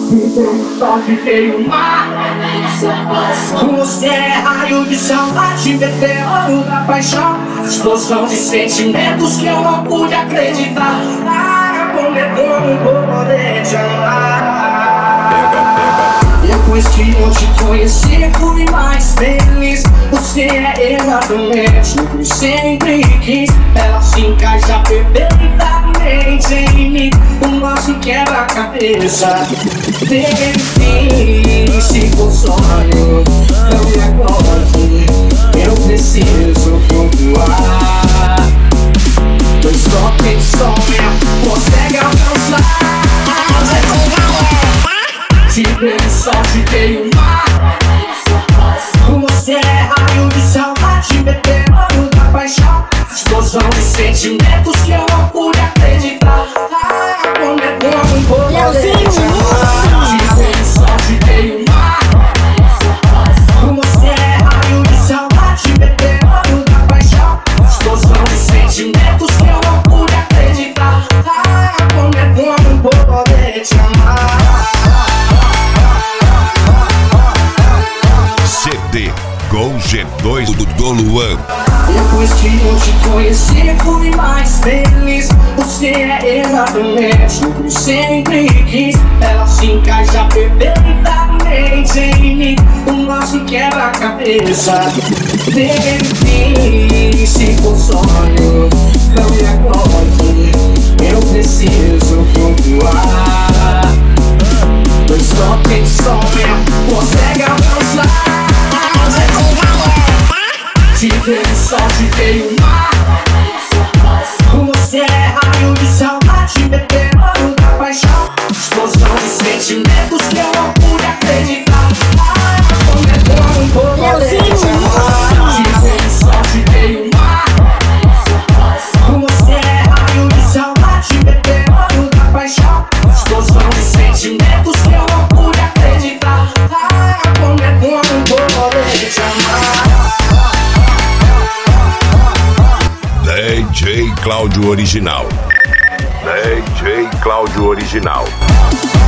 Só fiquei uma. Você é raio de saudade, veterano da paixão, explosão de sentimentos que eu não pude acreditar. Como é bom poder te amar. Depois que eu te conheci, fui mais feliz. Você é exatamente o que sempre quis. Ela se encaixa perfeitamente em mim. O nosso quebra-cabeça teve fim. Se for sonho, não me acorde. Eu preciso flutuar. Pois só quem sonha consegue alcançar. Te vejo, só te dei uma. Você é raio de saudade, veterano da paixão, explosão de sentimentos que eu não pude acreditar. Como é bom poder te amar. Te vejo, só te dei uma. Você é raio de saudade, veterano da paixão, explosão de sentimentos que eu não pude acreditar. Como é bom poder te amar. CD com G2 do Luan. Depois que eu te conheci, fui mais feliz. Você é exatamente o que sempre quis. Ela se encaixa perfeitamente em mim. O nosso quebra-cabeça teve fim. Se for sonho, não me acorde. Eu preciso flutuar. Pois só quem sonha consegue alcançar. Te vejo, só te dei uma. Você é raio de saudade, veterano da paixão, explosão de sentimentos que eu não pude acreditar. Como é bom poder te amar. Te vejo, só te dei uma. Você é raio de saudade, veterano da paixão, explosão de sentimentos que eu não pude acreditar. Como é bom poder te amar. DJ Cláudio Original. DJ Cláudio Original.